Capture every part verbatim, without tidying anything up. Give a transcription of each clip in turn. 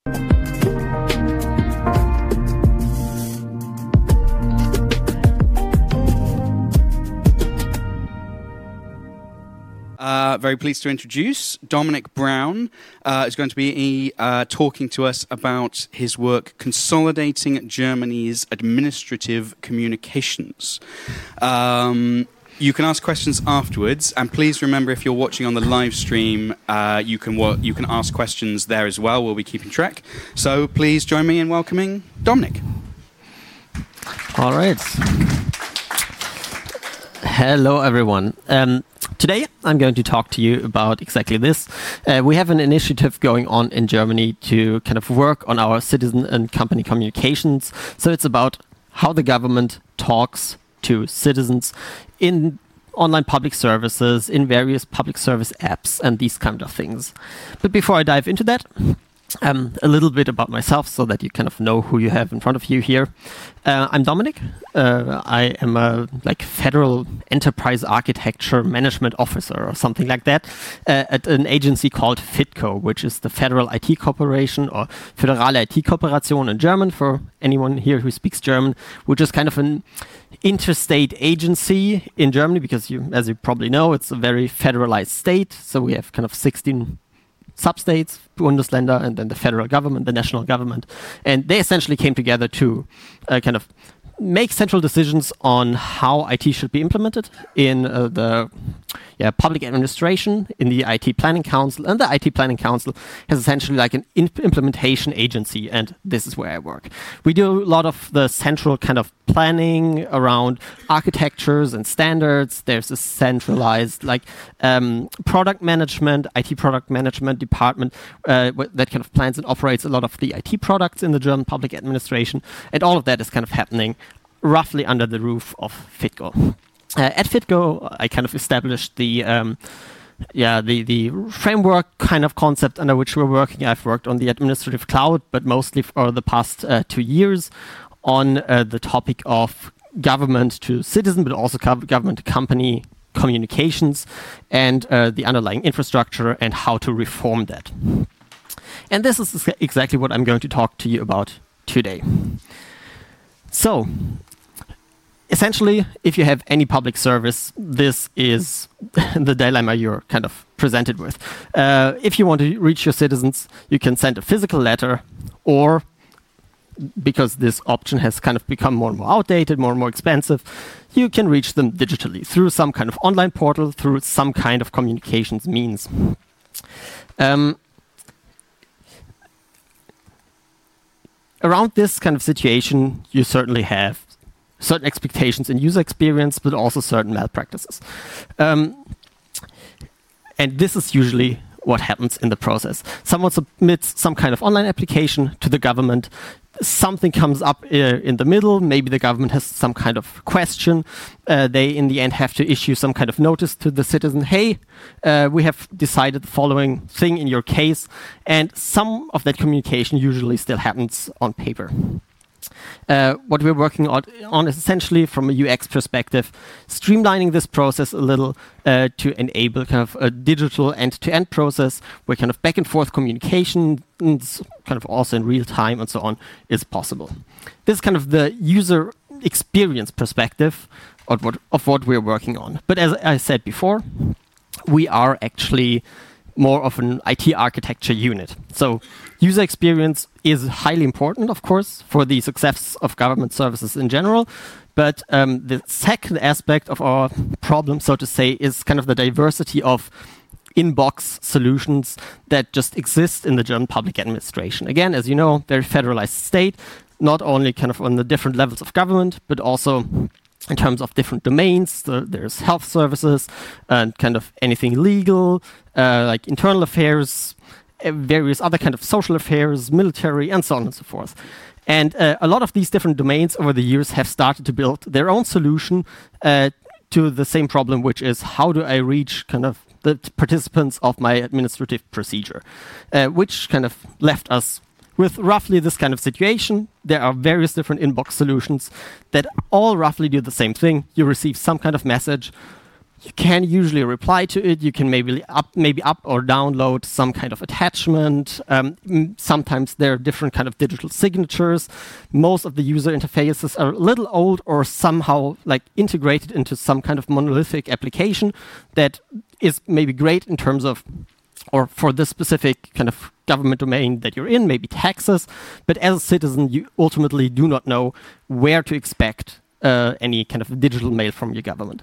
Uh, very pleased to introduce Dominic Brown, uh, is going to be uh, talking to us about his work consolidating Germany's administrative communications. Um, you can ask questions afterwards, and please remember, if you're watching on the live stream, uh, you can wa- you can ask questions there as well. We'll be keeping track. So please join me in welcoming Dominic. All right. Hello, everyone. Um, today, I'm going to talk to you about exactly this. Uh, we have an initiative going on in Germany to kind of work on our citizen and company communications. So it's about how the government talks to citizens in online public services, in various public service apps, and these kind of things. But before I dive into that, Um, a little bit about myself so that you kind of know who you have in front of you here. Uh, I'm Dominic. Uh, I am a like federal enterprise architecture management officer or something like that uh, at an agency called FITCO, which is the Federal I T Corporation, or Föderale I T-Kooperation in German for anyone here who speaks German, which is kind of an interstate agency in Germany because, you, as you probably know, it's a very federalized state. So we have kind of sixteen substates, Bundesländer, and then the federal government, the national government. And they essentially came together to uh, kind of make central decisions on how I T should be implemented in uh, the yeah, public administration, in the I T Planning Council. And the I T Planning Council has essentially like an imp- implementation agency, and this is where I work. We do a lot of the central kind of planning around architectures and standards. There's a centralized like um, product management, I T product management department uh, that kind of plans and operates a lot of the I T products in the German public administration. And all of that is kind of happening roughly under the roof of FITCO. Uh, at FITCO, I kind of established the um, yeah the the framework kind of concept under which we're working. I've worked on the administrative cloud, but mostly for the past uh, two years on uh, the topic of government to citizen, but also government to company communications and uh, the underlying infrastructure and how to reform that. And this is exactly what I'm going to talk to you about today. So, essentially, if you have any public service, this is the dilemma you're kind of presented with. Uh, if you want to reach your citizens, you can send a physical letter, or because this option has kind of become more and more outdated, more and more expensive, you can reach them digitally through some kind of online portal, through some kind of communications means. Um, around this kind of situation, you certainly have certain expectations in user experience, but also certain malpractices. Um, and this is usually what happens in the process. Someone submits some kind of online application to the government. Something comes up uh, in the middle. Maybe the government has some kind of question. Uh, they, in the end, have to issue some kind of notice to the citizen. Hey, uh, we have decided the following thing in your case. And some of that communication usually still happens on paper. Uh, what we're working on, on is essentially, from a U X perspective, streamlining this process a little uh, to enable kind of a digital end-to-end process where kind of back and forth communication, kind of also in real time and so on, is possible. This is kind of the user experience perspective of what, of what we're working on. But as I said before, we are actually more of an I T architecture unit. So user experience is highly important, of course, for the success of government services in general. But um, the second aspect of our problem, so to say, is kind of the diversity of inbox solutions that just exist in the German public administration. Again, as you know, they're a federalized state, not only kind of on the different levels of government, but also in terms of different domains. So there's health services and kind of anything legal, uh, like internal affairs, uh, various other kind of social affairs, military, and so on and so forth. And uh, a lot of these different domains over the years have started to build their own solution uh, to the same problem, which is how do I reach kind of the participants of my administrative procedure, uh, which kind of left us with roughly this kind of situation. There are various different inbox solutions that all roughly do the same thing. You receive some kind of message, you can usually reply to it. You can maybe up, maybe up or download some kind of attachment. Um, sometimes there are different kind of digital signatures. Most of the user interfaces are a little old or somehow like integrated into some kind of monolithic application that is maybe great in terms of, or for this specific kind of government domain that you're in, maybe taxes. But as a citizen, you ultimately do not know where to expect uh, any kind of digital mail from your government.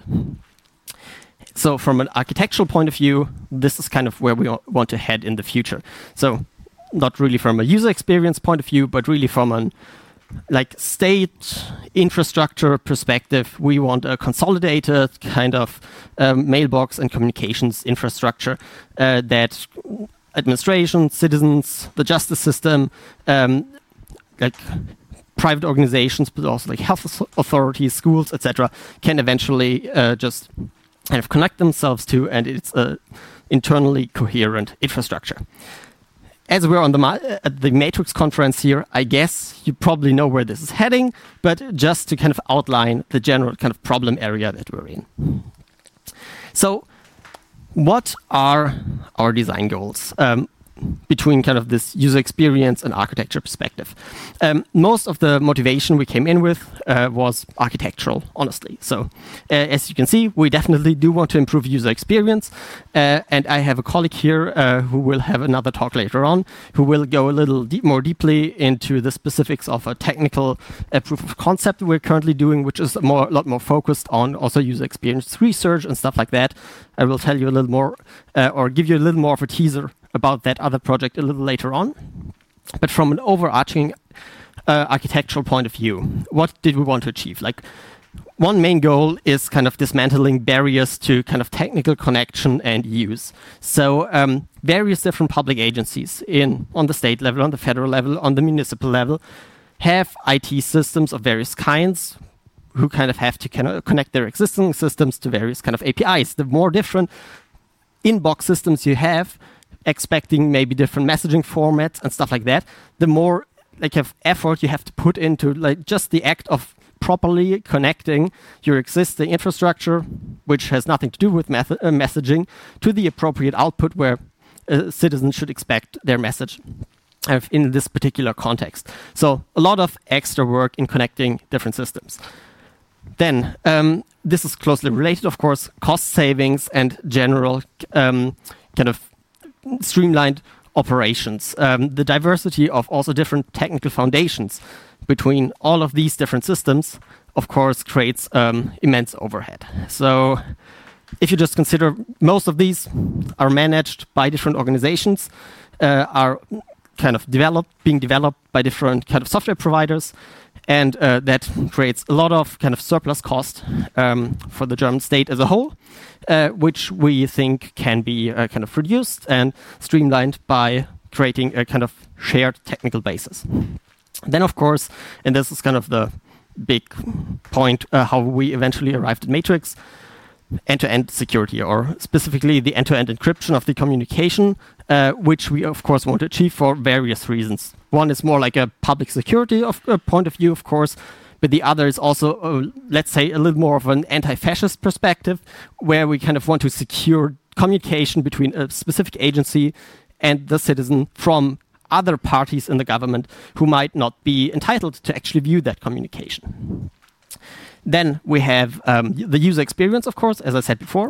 So from an architectural point of view, this is kind of where we want to head in the future. So not really from a user experience point of view, but really from an like state infrastructure perspective, we want a consolidated kind of um, mailbox and communications infrastructure uh, that administration, citizens, the justice system, um, like private organizations, but also like health authorities, schools, et cetera, can eventually uh, just kind of connect themselves to, and it's a internally coherent infrastructure. As we're on the ma- at the Matrix conference here, I guess you probably know where this is heading, but just to kind of outline the general kind of problem area that we're in. So, what are our design goals um, between kind of this user experience and architecture perspective? Um, most of the motivation we came in with uh, was architectural, honestly. So uh, as you can see, we definitely do want to improve user experience. Uh, and I have a colleague here uh, who will have another talk later on, who will go a little deep, more deeply into the specifics of a technical uh, proof of concept we're currently doing, which is more, a lot more focused on also user experience research and stuff like that. I will tell you a little more uh, or give you a little more of a teaser about that other project a little later on. But from an overarching uh, architectural point of view, what did we want to achieve? Like, one main goal is kind of dismantling barriers to kind of technical connection and use. So um, various different public agencies in on the state level, on the federal level, on the municipal level, have I T systems of various kinds who kind of have to kind of connect their existing systems to various kind of A P Is. The more different inbox systems you have, expecting maybe different messaging formats and stuff like that, the more like have effort you have to put into like just the act of properly connecting your existing infrastructure, which has nothing to do with method, uh, messaging, to the appropriate output where uh, citizens should expect their message uh, in this particular context. So a lot of extra work in connecting different systems. Then, um, this is closely related, of course, cost savings and general um, kind of streamlined operations. Um, the diversity of also different technical foundations between all of these different systems, of course, creates um, immense overhead. So if you just consider most of these are managed by different organizations, uh, are kind of developed, being developed by different kind of software providers, and uh, that creates a lot of kind of surplus cost um, for the German state as a whole, uh, which we think can be uh, kind of reduced and streamlined by creating a kind of shared technical basis. Then, of course, and this is kind of the big point, uh, how we eventually arrived at Matrix, end-to-end security, or specifically the end-to-end encryption of the communication, uh, which we, of course, want to achieve for various reasons. One is more like a public security of, uh, point of view, of course, but the other is also, uh, let's say, a little more of an anti-fascist perspective, where we kind of want to secure communication between a specific agency and the citizen from other parties in the government who might not be entitled to actually view that communication. Then we have um, the user experience, of course, as I said before,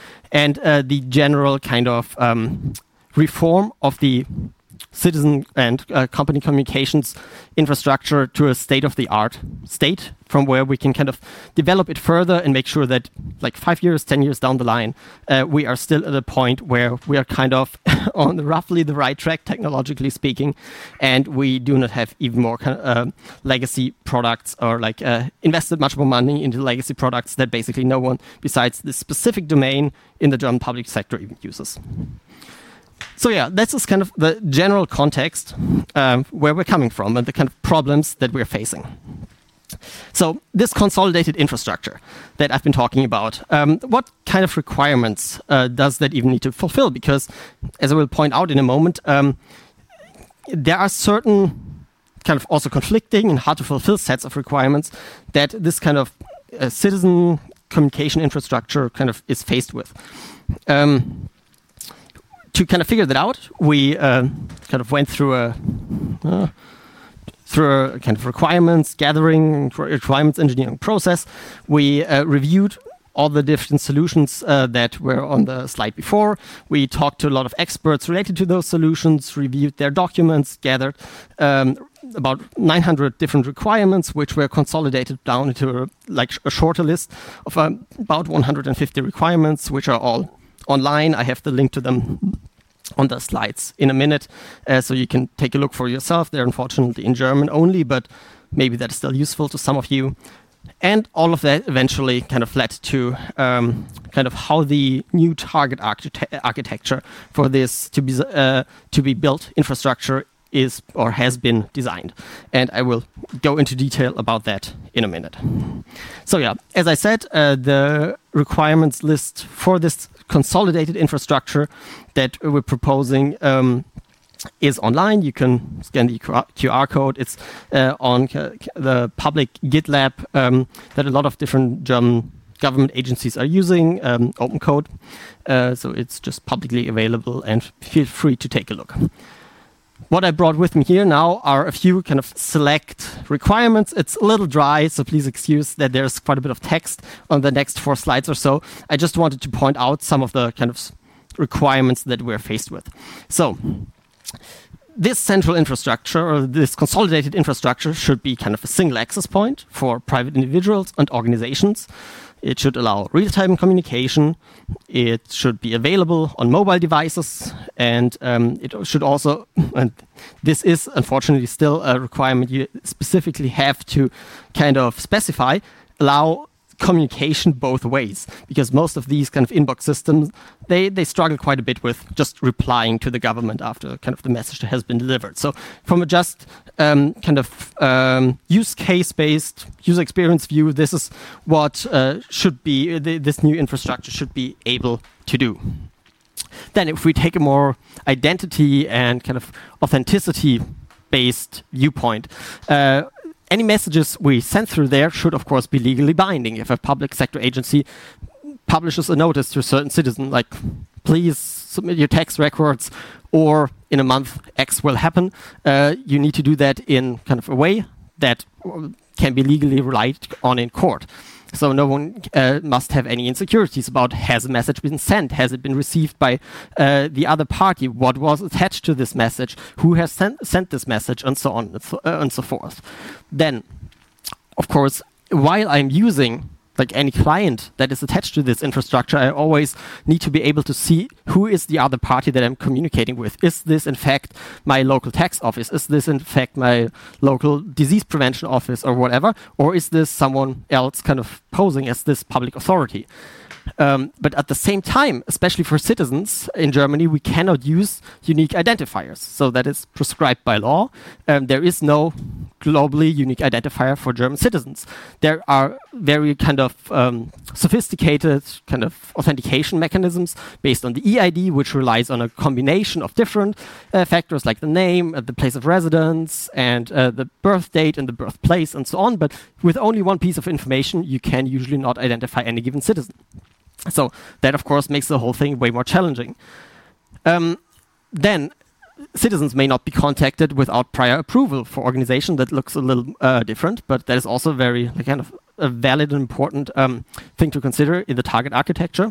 and uh, the general kind of um, reform of the citizen and uh, company communications infrastructure to a state-of-the-art state, from where we can kind of develop it further and make sure that like five years, ten years down the line, uh, we are still at a point where we are kind of on roughly the right track, technologically speaking, and we do not have even more kind of uh, legacy products or like uh, invested much more money into legacy products that basically no one besides this specific domain in the German public sector even uses. So yeah, this is kind of the general context um, where we're coming from and the kind of problems that we're facing. So this consolidated infrastructure that I've been talking about, um, what kind of requirements uh, does that even need to fulfill? Because, as I will point out in a moment, um, there are certain kind of also conflicting and hard to fulfill sets of requirements that this kind of uh, citizen communication infrastructure kind of is faced with. Um, to kind of figure that out, we uh, kind of went through a uh, through a kind of requirements gathering, requirements engineering process. We uh, reviewed all the different solutions uh, that were on the slide before. We talked to a lot of experts related to those solutions, reviewed their documents, gathered um, about nine hundred different requirements, which were consolidated down into a, like a shorter list of um, about one hundred fifty requirements, which are all online. I have the link to them on the slides in a minute, uh, so you can take a look for yourself. They're unfortunately in German only, but maybe that's still useful to some of you. And all of that eventually kind of led to um, kind of how the new target archite- architecture for this to be uh, to be built infrastructure is or has been designed. And I will go into detail about that in a minute. So yeah, as I said, uh, the requirements list for this consolidated infrastructure that we're proposing um, is online. You can scan the Q R code. It's uh, on the public GitLab um, that a lot of different German government agencies are using, um, open code. Uh, so it's just publicly available, and feel free to take a look. What I brought with me here now are a few kind of select requirements. It's a little dry, so please excuse that there's quite a bit of text on the next four slides or so. I just wanted to point out some of the kind of requirements that we're faced with. So this central infrastructure, or this consolidated infrastructure, should be kind of a single access point for private individuals and organizations. It should allow real-time communication. It should be available on mobile devices. And um, it should also, and this is unfortunately still a requirement you specifically have to kind of specify, allow communication both ways, because most of these kind of inbox systems, they they struggle quite a bit with just replying to the government after kind of the message has been delivered. So from a just um, kind of um, use case based user experience view, this is what uh, should be th- this new infrastructure should be able to do. Then if we take a more identity and kind of authenticity based viewpoint, uh, any messages we send through there should, of course, be legally binding. If a public sector agency publishes a notice to a certain citizen, like, please submit your tax records, or in a month X will happen, uh, you need to do that in kind of a way that can be legally relied on in court. So no one uh, must have any insecurities about, has a message been sent? Has it been received by uh, the other party? What was attached to this message? Who has sent, sent this message? And so on and so, uh, and so forth. Then, of course, while I'm using like any client that is attached to this infrastructure, I always need to be able to see who is the other party that I'm communicating with. Is this in fact my local tax office? Is this in fact my local disease prevention office or whatever? Or is this someone else kind of posing as this public authority? Um, but at the same time, especially for citizens in Germany, we cannot use unique identifiers. So that is prescribed by law. Um, there is no globally unique identifier for German citizens. There are very kind of um, sophisticated kind of authentication mechanisms based on the E I D, which relies on a combination of different uh, factors like the name, uh, the place of residence, and uh, the birth date and the birthplace and so on. But with only one piece of information, you can usually not identify any given citizen. So that, of course, makes the whole thing way more challenging. Um, then, citizens may not be contacted without prior approval. For organization, that looks a little uh, different, but that is also very like, kind of a valid and important um, thing to consider in the target architecture.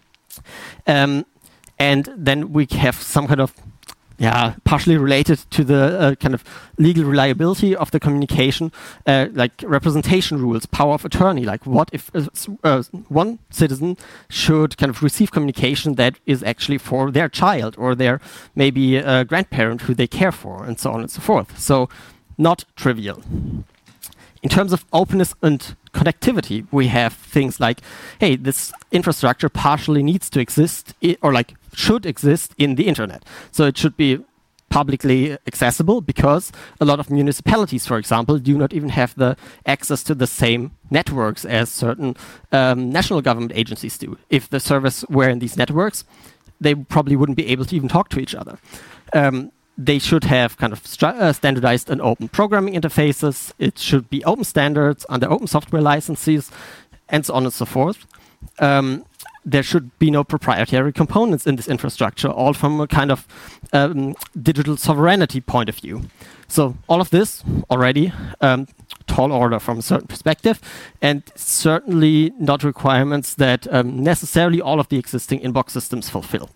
Um, and then we have some kind of yeah, partially related to the uh, kind of legal reliability of the communication, uh, like representation rules, power of attorney. Like, what if uh, uh, one citizen should kind of receive communication that is actually for their child or their maybe uh, grandparent who they care for, and so on and so forth. So, not trivial. In terms of openness and connectivity, we have things like, hey, this infrastructure partially needs to exist, I- or like should exist in the internet. So it should be publicly accessible, because a lot of municipalities, for example, do not even have the access to the same networks as certain um, national government agencies do. If the service were in these networks, they probably wouldn't be able to even talk to each other. Um, They should have kind of stru- uh, standardized and open programming interfaces. It should be open standards under open software licenses. and so on and so forth. Um, there should be no proprietary components in this infrastructure, all from a kind of um, digital sovereignty point of view. So all of this already um, tall order from a certain perspective, and certainly not requirements that um, necessarily all of the existing inbox systems fulfill.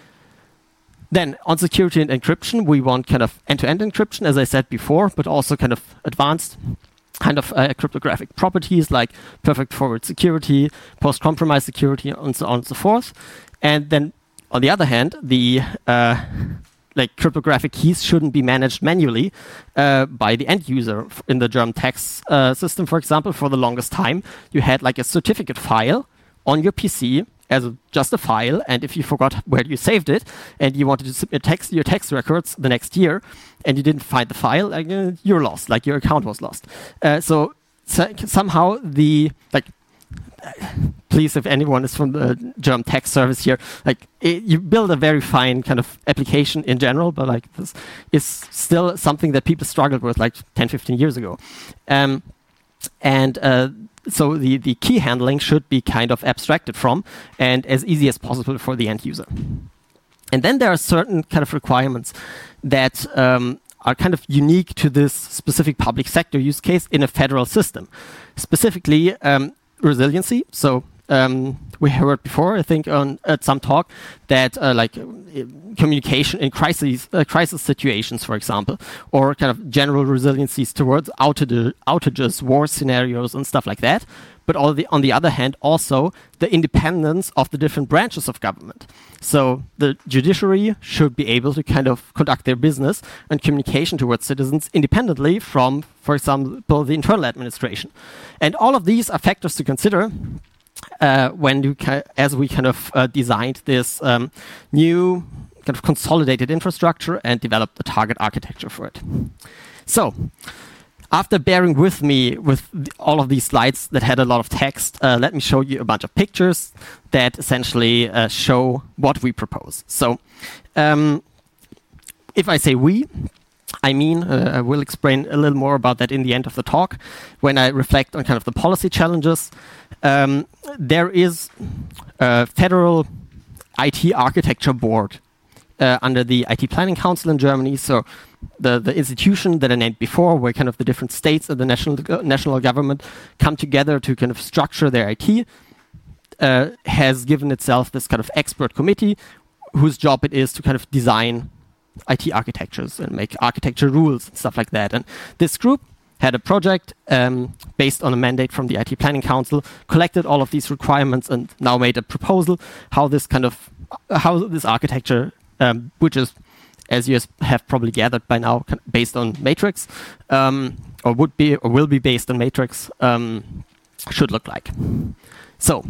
Then on security and encryption, we want kind of end-to-end encryption, as I said before, but also kind of advanced kind of uh, cryptographic properties like perfect forward security, post-compromise security, and so on and so forth. And then on the other hand, the uh, like cryptographic keys shouldn't be managed manually uh, by the end user. In the German tax uh, system, for example, for the longest time, you had like a certificate file on your P C as a, just a file, and if you forgot where you saved it and you wanted to submit tax, your tax records the next year and you didn't find the file, like, uh, you're lost, like your account was lost. Uh, so, so somehow the, like, please, if anyone is from the German tax service here, like it, you build a very fine kind of application in general, but like this is still something that people struggled with like ten, fifteen years ago. Um, and uh, so the, the key handling should be kind of abstracted from and as easy as possible for the end user. And then there are certain kind of requirements that um, are kind of unique to this specific public sector use case in a federal system. Specifically, um, resiliency. So um, we heard before, I think, on at some talk that uh, like uh, communication in crises, uh, crisis situations, for example, or kind of general resiliencies towards outage, outages, war scenarios, and stuff like that. But all the, on the other hand, also the independence of the different branches of government. So the judiciary should be able to kind of conduct their business and communication towards citizens independently from, for example, the internal administration. And all of these are factors to consider uh, when you ca- as we kind of uh, designed this um, new kind of consolidated infrastructure and developed a target architecture for it. So, after bearing with me with the, all of these slides that had a lot of text, uh, let me show you a bunch of pictures that essentially uh, show what we propose. So um, if I say we, I mean, uh, I will explain a little more about that in the end of the talk when I reflect on kind of the policy challenges. Um, there is a federal I T architecture board uh, under the I T Planning Council in Germany. So The, the institution that I named before, where kind of the different states and the national uh, national government come together to kind of structure their I T, uh, has given itself this kind of expert committee whose job it is to kind of design I T architectures and make architecture rules and stuff like that. And this group had a project um, based on a mandate from the I T Planning Council, collected all of these requirements and now made a proposal how this kind of, uh, how this architecture, um, which is, as you have probably gathered by now, based on Matrix, um, or would be or will be based on Matrix, um, should look like. So,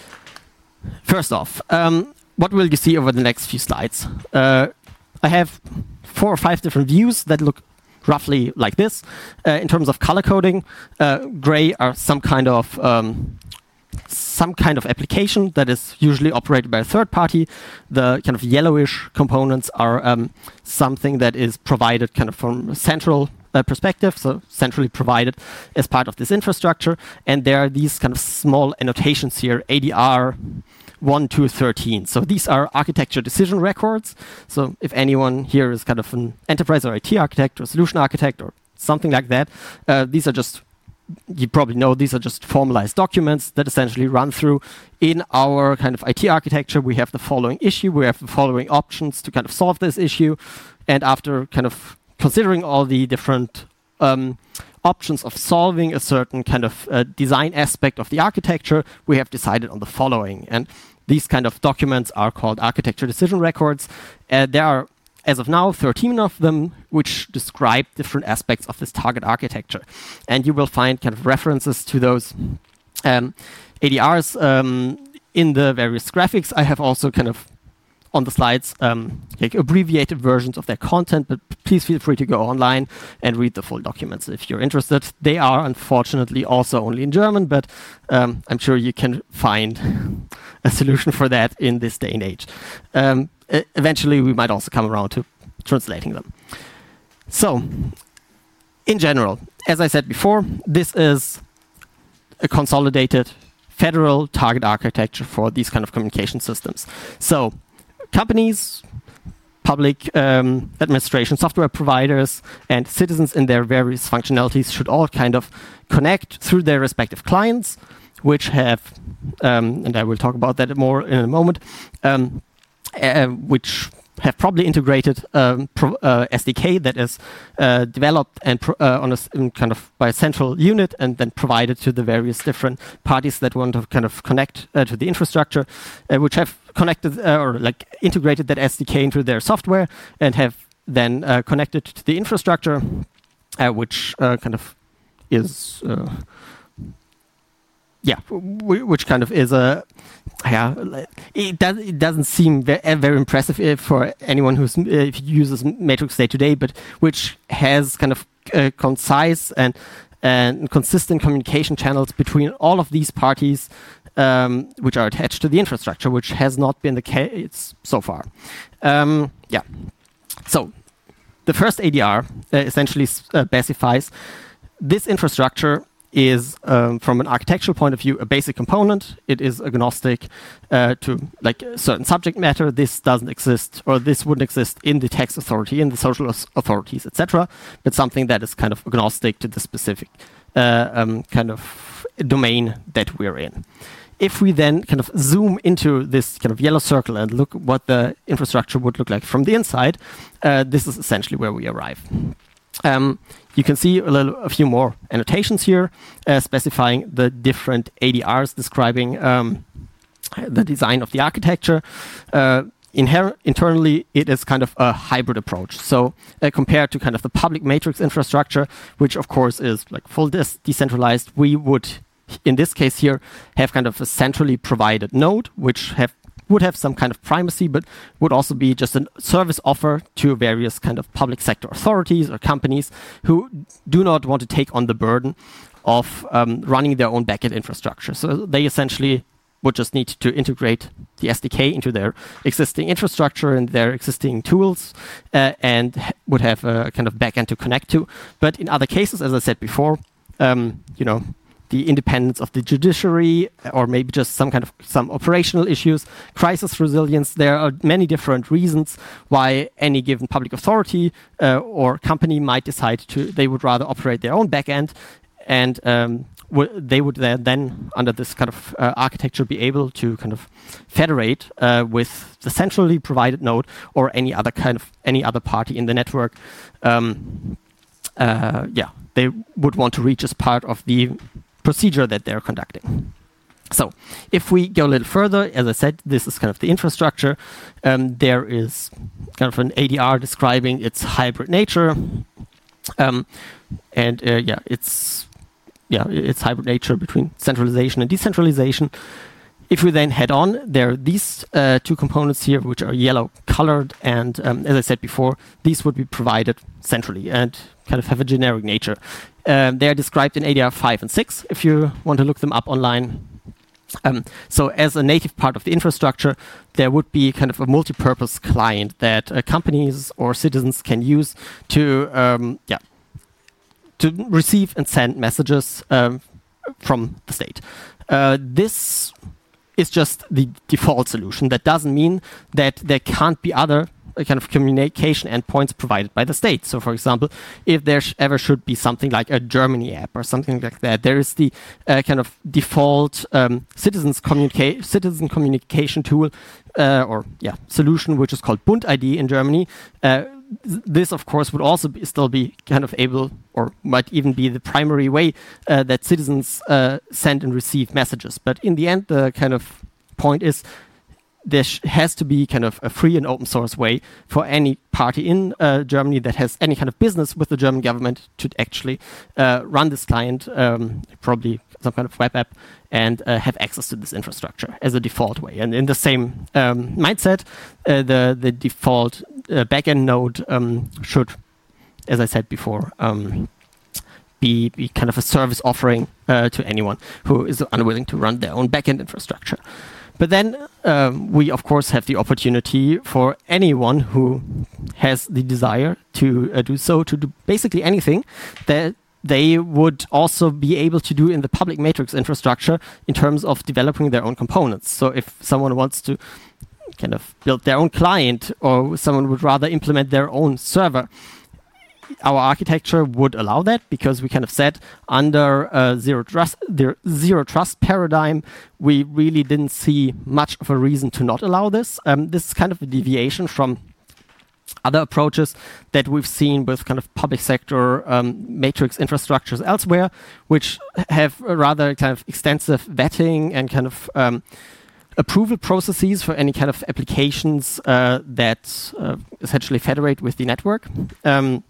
first off, um, what will you see over the next few slides? Uh, I have four or five different views that look roughly like this. Uh, in terms of color coding, uh, gray are some kind of um, some kind of application that is usually operated by a third party. The kind of yellowish components are um, something that is provided kind of from a central uh, perspective, so centrally provided as part of this infrastructure. And there are these kind of small annotations here, A D R one to thirteen. So these are architecture decision records. So if anyone here is kind of an enterprise or I T architect or solution architect or something like that, uh, these are just, you probably know, these are just formalized documents that essentially run through in our kind of I T architecture. We have the following issue, we have the following options to kind of solve this issue. And after kind of considering all the different um, options of solving a certain kind of uh, design aspect of the architecture, we have decided on the following. And these kind of documents are called architecture decision records. Uh, there are, as of now, thirteen of them, which describe different aspects of this target architecture. And you will find kind of references to those um, A D Rs um, in the various graphics. I have also kind of on the slides um, like abbreviated versions of their content, but please feel free to go online and read the full documents if you're interested. They are unfortunately also only in German, but um, I'm sure you can find a solution for that in this day and age. Um, Eventually, we might also come around to translating them. So, in general, as I said before, this is a consolidated federal target architecture for these kind of communication systems. So companies, public um, administration, software providers, and citizens in their various functionalities should all kind of connect through their respective clients, which have, um, and I will talk about that more in a moment, um, uh, which have probably integrated um, pro, uh, S D K that is uh, developed and pro, uh, on a kind of by a central unit and then provided to the various different parties that want to kind of connect uh, to the infrastructure, uh, which have connected uh, or like integrated that S D K into their software and have then uh, connected to the infrastructure, uh, which uh, kind of is. Uh, Yeah, which kind of is a, yeah, it, does, it doesn't seem very, very impressive for anyone who uh, uses Matrix day to day, but which has kind of uh, concise and and consistent communication channels between all of these parties, um, which are attached to the infrastructure, which has not been the case so far. Um, yeah, so the first A D R uh, essentially uh, specifies this infrastructure is, um, from an architectural point of view, a basic component. It is agnostic uh, to like a certain subject matter. This doesn't exist, or this wouldn't exist in the tax authority, in the social authorities, et cetera. But something that is kind of agnostic to the specific uh, um, kind of domain that we're in. If we then kind of zoom into this kind of yellow circle and look what the infrastructure would look like from the inside, uh, this is essentially where we arrive. Um, you can see a, little, a few more annotations here uh, specifying the different A D Rs describing um, the design of the architecture. Uh, inher- internally, it is kind of a hybrid approach. So uh, compared to kind of the public matrix infrastructure, which of course is like full de- decentralized, we would, in this case here, have kind of a centrally provided node, which have would have some kind of primacy, but would also be just a service offer to various kind of public sector authorities or companies who do not want to take on the burden of um, running their own backend infrastructure. So they essentially would just need to integrate the S D K into their existing infrastructure and their existing tools uh, and would have a kind of backend to connect to. But in other cases, as I said before, um, you know, the independence of the judiciary, or maybe just some kind of some operational issues, crisis resilience. There are many different reasons why any given public authority uh, or company might decide to, they would rather operate their own backend, and um, w- they would then, then, under this kind of uh, architecture, be able to kind of federate uh, with the centrally provided node or any other kind of any other party in the network. Um, uh, yeah, they would want to reach as part of the procedure that they're conducting. So if we go a little further, as I said, this is kind of the infrastructure. Um, there is kind of an A D R describing its hybrid nature. Um, and uh, yeah, it's yeah, its hybrid nature between centralization and decentralization. If we then head on, there are these uh, two components here, which are yellow colored. And um, as I said before, these would be provided centrally and kind of have a generic nature. Um, they are described in A D R five and six, if you want to look them up online. Um, so as a native part of the infrastructure, there would be kind of a multi-purpose client that uh, companies or citizens can use to, um, yeah, to receive and send messages um, from the state. Uh, this is just the default solution. That doesn't mean that there can't be other uh, kind of communication endpoints provided by the state. So, for example, if there sh- ever should be something like a Germany app or something like that, there is the uh, kind of default um, citizens communica- citizen communication tool uh, or yeah solution, which is called Bund I D in Germany. Uh, This, of course, would also be, still be kind of able, or might even be the primary way uh, that citizens uh, send and receive messages. But in the end, the kind of point is there sh- has to be kind of a free and open source way for any party in uh, Germany that has any kind of business with the German government to actually uh, run this client, um, probably some kind of web app, and uh, have access to this infrastructure as a default way. And in the same um, mindset, uh, the, the default uh, backend node um, should, as I said before, um, be, be kind of a service offering uh, to anyone who is unwilling to run their own backend infrastructure. But then um, we, of course, have the opportunity for anyone who has the desire to uh, do so, to do basically anything that they would also be able to do in the public matrix infrastructure in terms of developing their own components. So if someone wants to kind of build their own client, or someone would rather implement their own server, our architecture would allow that, because we kind of said under a zero trust, the zero trust paradigm, we really didn't see much of a reason to not allow this. Um, this is kind of a deviation from other approaches that we've seen with kind of public sector um, matrix infrastructures elsewhere, which have a rather kind of extensive vetting and kind of um, approval processes for any kind of applications uh, that uh, essentially federate with the network. Um,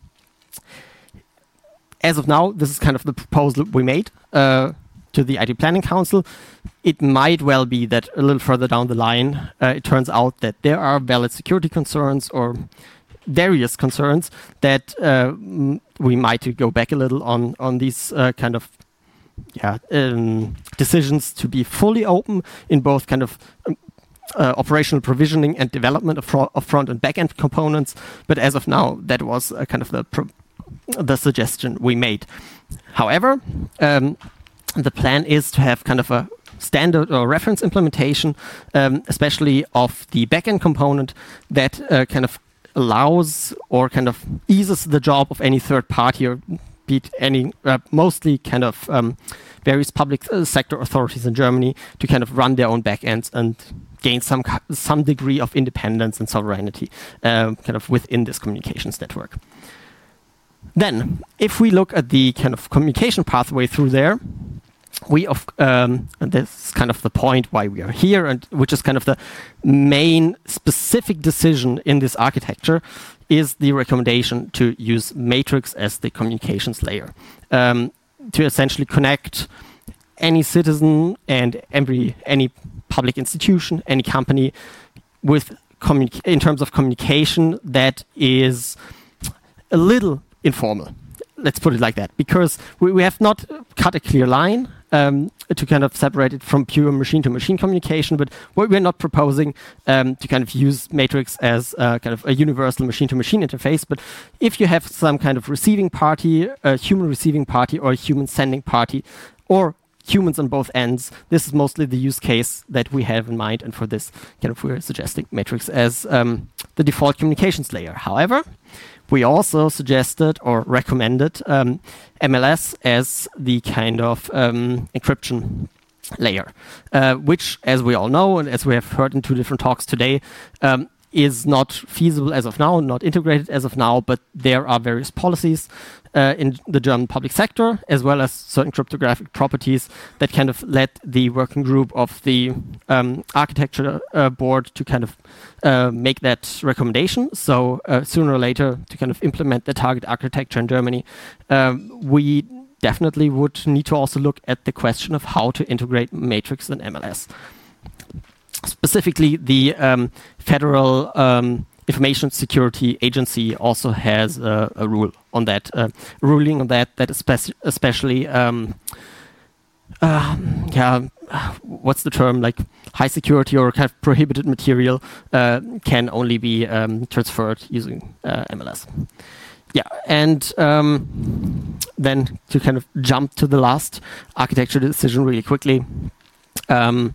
As of now, this is kind of the proposal we made uh, to the I T Planning Council. It might well be that a little further down the line, uh, it turns out that there are valid security concerns or various concerns that uh, m- we might go back a little on, on these uh, kind of yeah, um, decisions to be fully open in both kind of um, uh, operational provisioning and development of, fro- of front and back end components. But as of now, that was uh, kind of the pro- the suggestion we made. However, um, the plan is to have kind of a standard or reference implementation, um, especially of the backend component that uh, kind of allows or kind of eases the job of any third party, or be it any uh, mostly kind of um, various public uh, sector authorities in Germany to kind of run their own backends and gain some some degree of independence and sovereignty uh, kind of within this communications network. Then, if we look at the kind of communication pathway through there, we of um, and this is kind of the point why we are here, and which is kind of the main specific decision in this architecture, is the recommendation to use Matrix as the communications layer um, to essentially connect any citizen and every any public institution, any company, with communi- in terms of communication that is a little informal. Let's put it like that, because we, we have not cut a clear line um, to kind of separate it from pure machine-to-machine communication, but we're not proposing um, to kind of use Matrix as uh, kind of a universal machine-to-machine interface. But if you have some kind of receiving party, a human receiving party, or a human sending party, or humans on both ends, this is mostly the use case that we have in mind, and for this, kind of we're suggesting Matrix as um, the default communications layer. However, we also suggested or recommended um, M L S as the kind of um, encryption layer, uh, which, as we all know, and as we have heard in two different talks today, um, is not feasible as of now, not integrated as of now, but there are various policies uh, in the German public sector, as well as certain cryptographic properties that kind of led the working group of the um, architecture uh, board to kind of uh, make that recommendation. So uh, sooner or later, to kind of implement the target architecture in Germany, um, we definitely would need to also look at the question of how to integrate Matrix and M L S. Specifically, the um, Federal um, Information Security Agency also has uh, a rule on that, uh, ruling on that, that especially, especially um, uh, yeah, what's the term, like high security or kind of prohibited material uh, can only be um, transferred using uh, M L S. Yeah, and um, then to kind of jump to the last architecture decision really quickly. Um,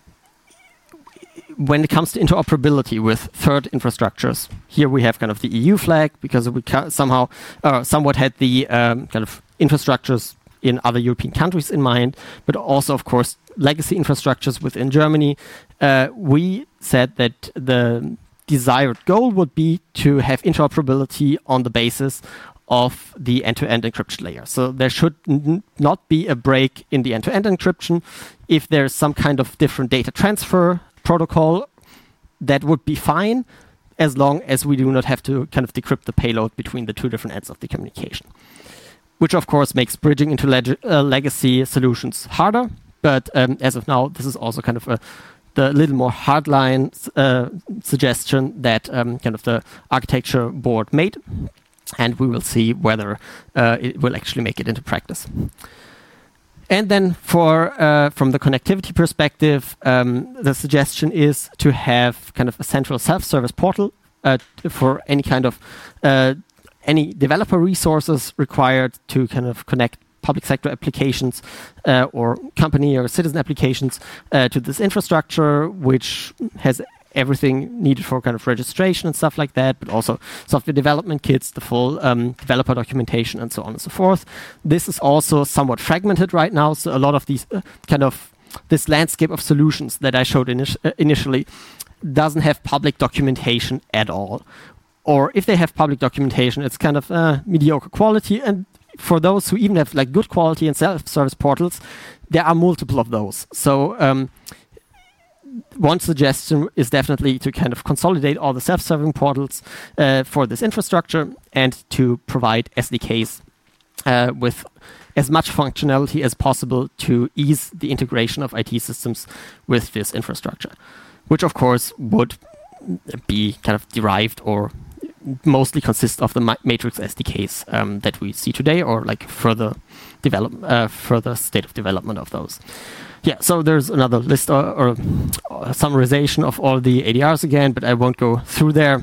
When it comes to interoperability with third infrastructures, here we have kind of the E U flag, because we ca- somehow uh, somewhat had the um, kind of infrastructures in other European countries in mind, but also, of course, legacy infrastructures within Germany. Uh, we said that the desired goal would be to have interoperability on the basis of the end-to-end encryption layer. So there should n- not be a break in the end-to-end encryption. If there's some kind of different data transfer protocol, that would be fine, as long as we do not have to kind of decrypt the payload between the two different ends of the communication. Which, of course, makes bridging into leg- uh, legacy solutions harder. But um, as of now, this is also kind of a, the little more hardline uh, suggestion that um, kind of the architecture board made. And we will see whether uh, it will actually make it into practice. And then for uh, from the connectivity perspective, um, the suggestion is to have kind of a central self-service portal uh, for any kind of uh, any developer resources required to kind of connect public sector applications uh, or company or citizen applications uh, to this infrastructure, which has everything needed for kind of registration and stuff like that, but also software development kits, the full um, developer documentation, and so on and so forth. This is also somewhat fragmented right now, so a lot of these uh, kind of this landscape of solutions that I showed init- uh, initially doesn't have public documentation at all. Or if they have public documentation, it's kind of uh, mediocre quality. And for those who even have like good quality and self-service portals, there are multiple of those. So um, one suggestion is definitely to kind of consolidate all the self-serving portals uh, for this infrastructure and to provide S D Ks uh, with as much functionality as possible to ease the integration of I T systems with this infrastructure, which of course would be kind of derived or mostly consist of the Ma- Matrix S D Ks um, that we see today, or like further develop, uh, further state of development of those. Yeah, so there's another list or, or, or summarization of all the A D Rs again, but I won't go through there.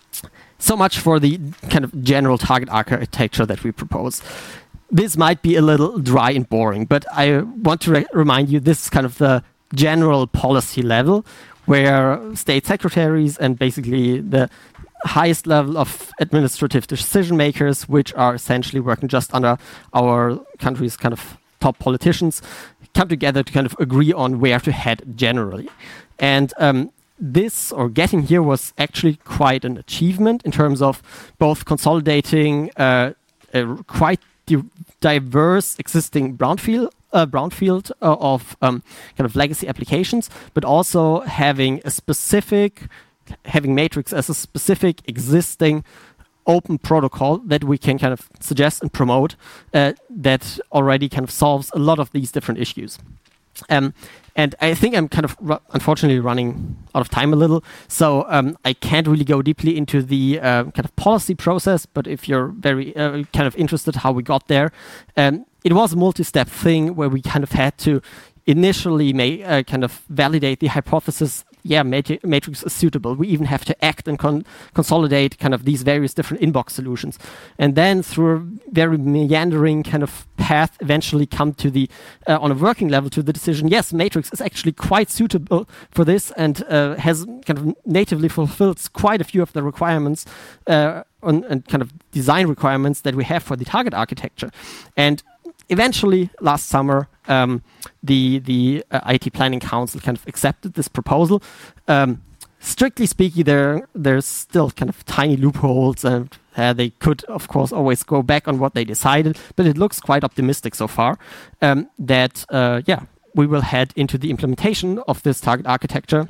So much for the kind of general target architecture that we propose. This might be a little dry and boring, but I want to re- remind you this is kind of the general policy level where state secretaries and basically the highest level of administrative decision makers, which are essentially working just under our country's kind of top politicians, come together to kind of agree on where to head generally. And um, this, or getting here, was actually quite an achievement in terms of both consolidating uh, a quite di- diverse existing brownfield uh, brownfield uh, of um, kind of legacy applications, but also having a specific, having Matrix as a specific existing open protocol that we can kind of suggest and promote uh, that already kind of solves a lot of these different issues. Um, and I think I'm kind of ru- unfortunately running out of time a little, so um, I can't really go deeply into the uh, kind of policy process, but if you're very uh, kind of interested how we got there, um, it was a multi-step thing where we kind of had to initially ma- uh, kind of validate the hypothesis, yeah, Mat- Matrix is suitable. We even have to act and con- consolidate kind of these various different inbox solutions. And then through a very meandering kind of path, eventually come to the, uh, on a working level, to the decision, yes, Matrix is actually quite suitable for this and uh, has kind of natively fulfilled quite a few of the requirements uh, on, and kind of design requirements that we have for the target architecture. And eventually, last summer, um, the the uh, I T Planning Council kind of accepted this proposal. Um, strictly speaking, there there's still kind of tiny loopholes, and uh, they could, of course, always go back on what they decided. But it looks quite optimistic so far um, that uh, yeah, we will head into the implementation of this target architecture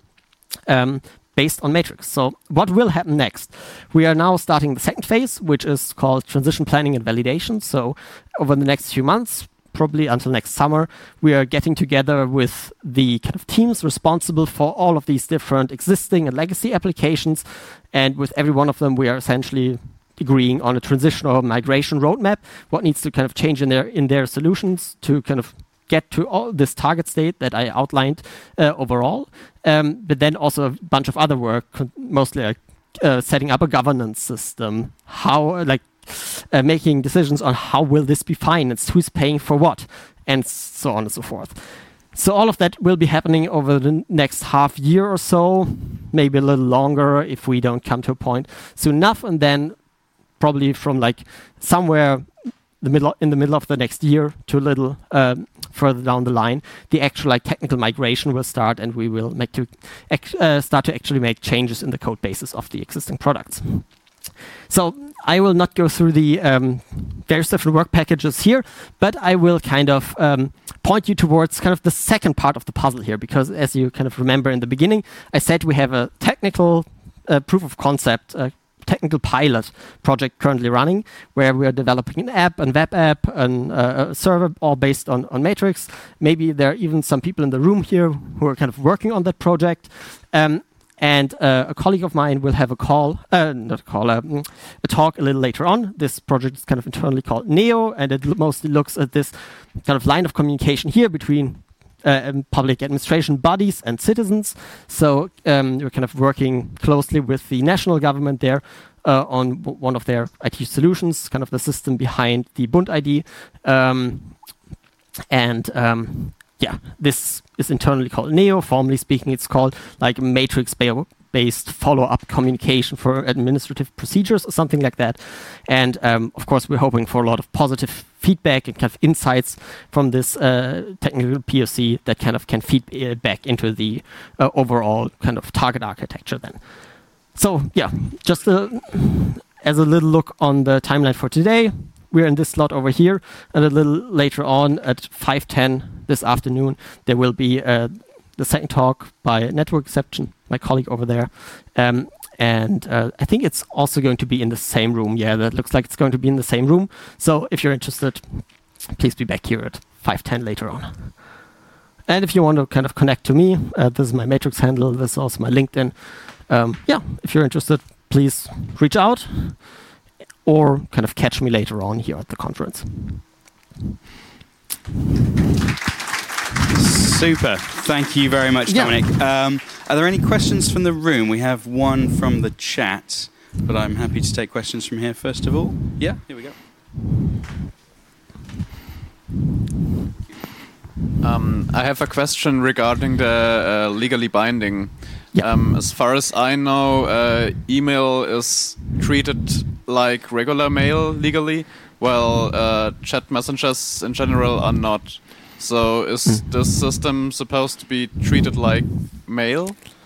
Um, based on Matrix. So what will happen next? We are now starting the second phase, which is called transition planning and validation. So over the next few months, probably until next summer, we are getting together with the kind of teams responsible for all of these different existing and legacy applications. And with every one of them, we are essentially agreeing on a transition or migration roadmap, what needs to kind of change in their in their solutions to kind of get to all this target state that I outlined uh, overall, um, but then also a bunch of other work, mostly like uh, setting up a governance system, how uh, like uh, making decisions on how will this be financed, who's paying for what, and so on and so forth. So all of that will be happening over the next half year or so, maybe a little longer if we don't come to a point soon enough, and then probably from like somewhere the middle in the middle of the next year to a little um, further down the line, the actual like technical migration will start, and we will make to ac- uh, start to actually make changes in the code bases of the existing products. So I will not go through the um, various different work packages here, but I will kind of um, point you towards kind of the second part of the puzzle here, because as you kind of remember in the beginning, I said we have a technical uh, proof of concept uh, technical pilot project currently running, where we are developing an app, a web app, and uh, a server, all based on, on Matrix. Maybe there are even some people in the room here who are kind of working on that project. Um, and uh, a colleague of mine will have a call, uh, not a call, uh, a talk a little later on. This project is kind of internally called NEO, and it mostly looks at this kind of line of communication here between Uh, public administration bodies and citizens. So um, we're kind of working closely with the national government there uh, on w- one of their I T solutions, kind of the system behind the Bund I D. Um, and um, yeah, this is internally called Neo. Formally speaking, it's called like matrix-based follow-up communication for administrative procedures or something like that. And um, of course, we're hoping for a lot of positive feedback and kind of insights from this uh, technical P O C that kind of can feed uh, back into the uh, overall kind of target architecture then. So yeah, just a, as a little look on the timeline for today, we're in this slot over here, and a little later on at five ten this afternoon, there will be uh, the second talk by Network Exception, my colleague over there. Um, and uh, I think it's also going to be in the same room. Yeah, that looks like it's going to be in the same room. So if you're interested, please be back here at five ten later on. And if you want to kind of connect to me, uh, this is my Matrix handle, this is also my LinkedIn. Um, yeah, if you're interested, please reach out or kind of catch me later on here at the conference. Super. Thank you very much, Yeah. Dominic. Um, are there any questions from the room? We have one from the chat, but I'm happy to take questions from here first of all. Yeah, here we go. Um, I have a question regarding the uh, legally binding. Yeah. Um, as far as I know, uh, email is treated like regular mail legally, while uh, chat messengers in general are not. So is Mm. this system supposed to be treated like mail?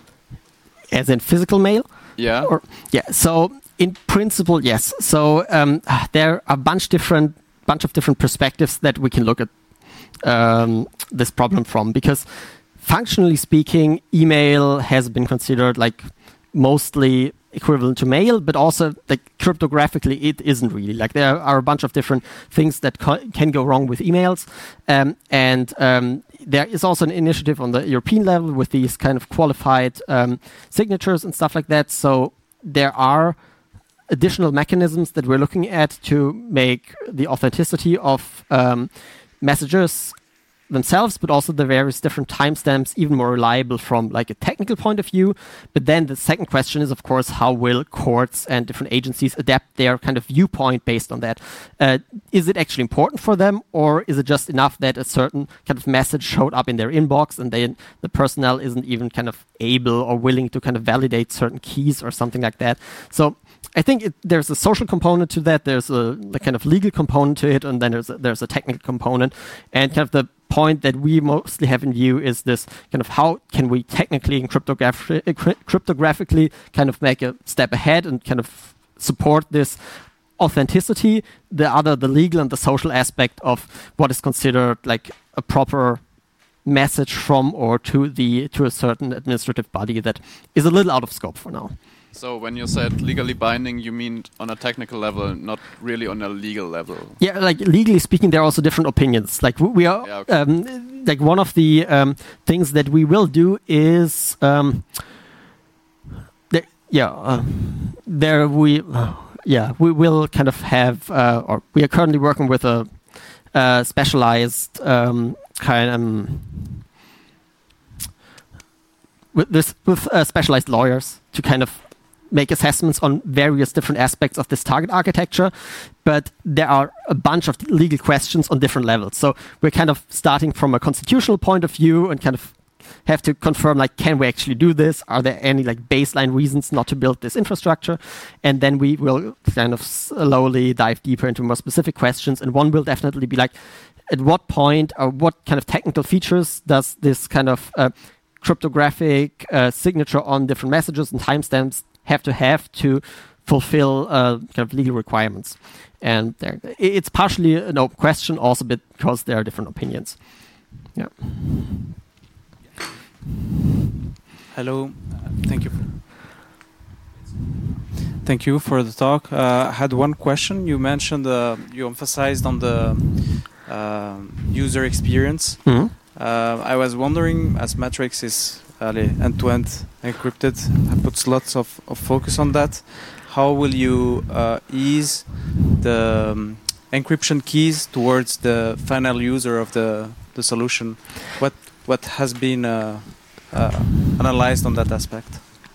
As in physical mail? Yeah. Or, yeah, so in principle, yes. So um, there are a bunch different bunch of different perspectives that we can look at um, this problem from, because functionally speaking, email has been considered like mostly equivalent to mail, but also like cryptographically it isn't really. Like there are a bunch of different things that co- can go wrong with emails, um, and um, there is also an initiative on the European level with these kind of qualified um, signatures and stuff like that. So there are additional mechanisms that we're looking at to make the authenticity of um, messages themselves, but also the various different timestamps even more reliable from like a technical point of view. But then the second question is, of course, how will courts and different agencies adapt their kind of viewpoint based on that? Uh, is it actually important for them, or is it just enough that a certain kind of message showed up in their inbox and then the personnel isn't even kind of able or willing to kind of validate certain keys or something like that? So I think it, there's a social component to that, there's a the kind of legal component to it, and then there's a, there's a technical component. And kind of the point that we mostly have in view is this kind of how can we technically and cryptograph- cryptographically kind of make a step ahead and kind of support this authenticity, the other, the legal and the social aspect of what is considered like a proper message from or to the to a certain administrative body that is a little out of scope for now. So when you said legally binding, you mean on a technical level, not really on a legal level? Yeah, like legally speaking, there are also different opinions. Like we are, Yeah, okay. um, like one of the um, things that we will do is, um, there, yeah, uh, there we, uh, yeah, we will kind of have, uh, or we are currently working with a uh, specialized um, kind of. Um, with this, with uh, specialized lawyers to kind of make assessments on various different aspects of this target architecture, but there are a bunch of legal questions on different levels. So we're kind of starting from a constitutional point of view and kind of have to confirm, like, can we actually do this? Are there any like baseline reasons not to build this infrastructure? And then we will kind of slowly dive deeper into more specific questions. And one will definitely be like, at what point or what kind of technical features does this kind of uh, cryptographic uh, signature on different messages and timestamps have to have to fulfill uh, kind of legal requirements? And there, it's partially an open question also because there are different opinions. Yeah. Hello, uh, thank you. Thank you for the talk. Uh, I had one question. You mentioned, uh, you emphasized on the uh, user experience. Mm-hmm. Uh, I was wondering, as Matrix is uh, end-to-end encrypted, it puts lots of, of focus on that. How will you uh, ease the um, encryption keys towards the final user of the, the solution? What what has been uh, uh, analyzed on that aspect?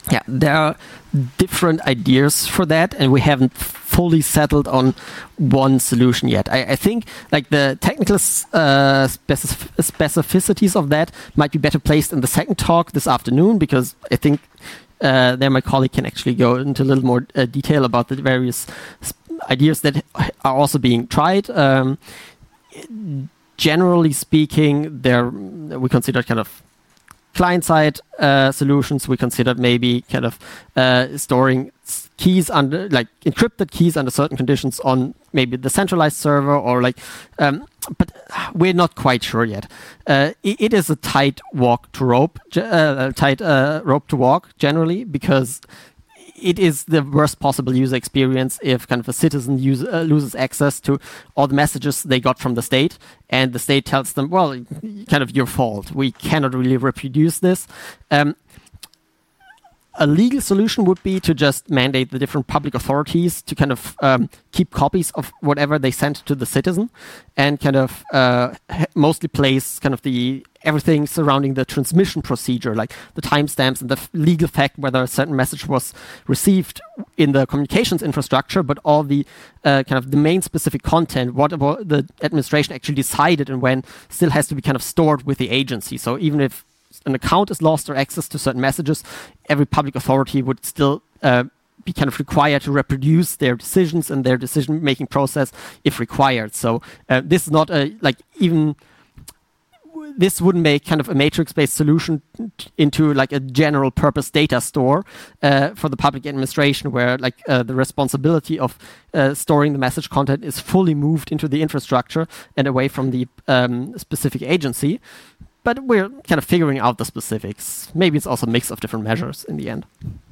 Yeah, there are different ideas for that, and we haven't fully settled on one solution yet. I, I think like the technical uh, specif- specificities of that might be better placed in the second talk this afternoon, because I think uh, there my colleague can actually go into a little more uh, detail about the various sp- ideas that are also being tried. Um, generally speaking, there we consider kind of client-side uh, solutions. We considered maybe kind of uh, storing keys under, like encrypted keys under certain conditions on maybe the centralized server, or like, um, but we're not quite sure yet. Uh, it, it is a tight walk to rope, uh, tight uh, rope to walk generally, because it is the worst possible user experience if kind of a citizen use, uh, loses access to all the messages they got from the state, and the state tells them, well, kind of your fault. We cannot really reproduce this. Um, a legal solution would be to just mandate the different public authorities to kind of um, keep copies of whatever they sent to the citizen, and kind of uh, mostly place kind of the everything surrounding the transmission procedure, like the timestamps and the f- legal fact whether a certain message was received in the communications infrastructure, but all the uh, kind of domain specific content, what about the administration actually decided and when, still has to be kind of stored with the agency. So even if an account is lost or access to certain messages, every public authority would still uh, be kind of required to reproduce their decisions and their decision-making process if required. So uh, this is not a, like, even this wouldn't make kind of a matrix-based solution t- into like a general purpose data store uh, for the public administration, where like uh, the responsibility of uh, storing the message content is fully moved into the infrastructure and away from the um, specific agency. But we're kind of figuring out the specifics. Maybe it's also a mix of different measures in the end.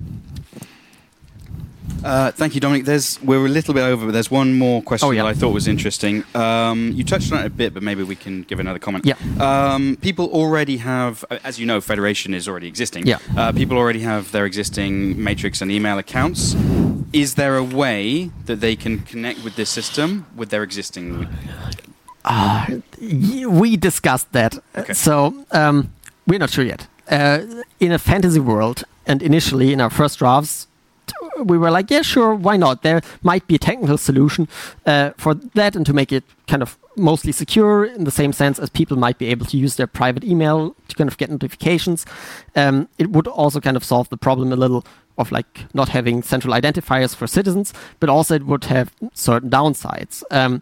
Uh, thank you, Dominic. There's we're a little bit over, but there's one more question oh, yeah. that I thought was interesting. Um, you touched on it a bit, but maybe we can give another comment. Yeah. Um, people already have, as you know, Federation is already existing. Yeah. Uh, people already have their existing Matrix and email accounts. Is there a way that they can connect with this system with their existing? Uh, we discussed that. Okay. So um, we're not sure yet. Uh, in a fantasy world, and initially in our first drafts, we were like, yeah, sure, why not? There might be a technical solution uh, for that, and to make it kind of mostly secure in the same sense as people might be able to use their private email to kind of get notifications. Um, it would also kind of solve the problem a little of like not having central identifiers for citizens, but also it would have certain downsides. Um,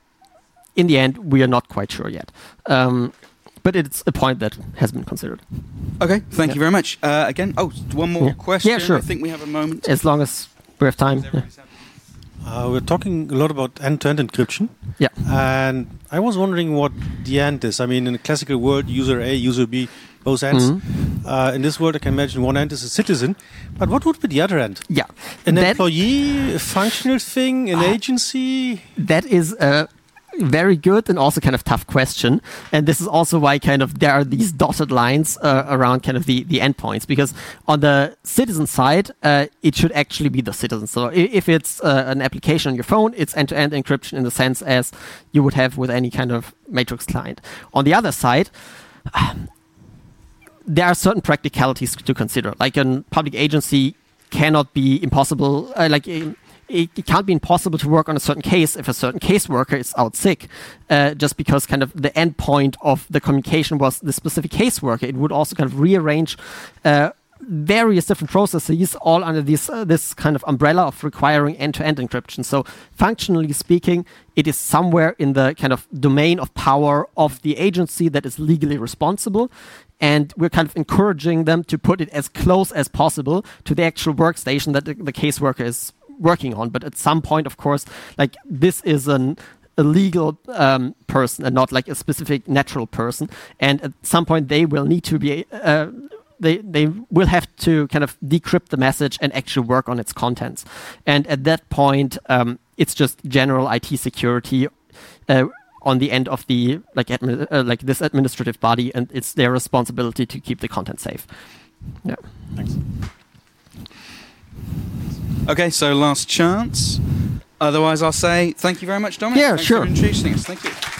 in the end, we are not quite sure yet. Um, But it's a point that has been considered. Okay, thank yeah. you very much. Uh, again, oh, one more yeah. question. Yeah, sure. I think we have a moment. As long as we have time. Yeah. Uh, we're talking a lot about end-to-end encryption. Yeah. And I was wondering what the end is. I mean, in a classical world, user A, user B, both ends. Mm-hmm. Uh, in this world, I can imagine one end is a citizen. But what would be the other end? Yeah. An that, employee, a functional thing, an uh, agency? That is a very good and also kind of tough question. And this is also why kind of there are these dotted lines uh, around kind of the, the endpoints, because on the citizen side, uh, it should actually be the citizen. So if it's uh, an application on your phone, it's end-to-end encryption in the sense as you would have with any kind of Matrix client. On the other side, um, there are certain practicalities to consider. Like a public agency cannot be impossible, uh, like um, It, it can't be impossible to work on a certain case if a certain caseworker is out sick, uh, just because kind of the end point of the communication was the specific caseworker. It would also kind of rearrange uh, various different processes all under this uh, this kind of umbrella of requiring end-to-end encryption. So functionally speaking, it is somewhere in the kind of domain of power of the agency that is legally responsible. And we're kind of encouraging them to put it as close as possible to the actual workstation that the, the caseworker is working on. But at some point, of course, like this is an a legal um, person and not like a specific natural person. And at some point, they will need to be uh, they they will have to kind of decrypt the message and actually work on its contents. And at that point, um, it's just general I T security uh, on the end of the like admi- uh, like this administrative body, and it's their responsibility to keep the content safe. Yeah. Thanks. Okay, so last chance. Otherwise, I'll say thank you very much, Dominic. Yeah, Thanks sure. for introducing us. Thank you.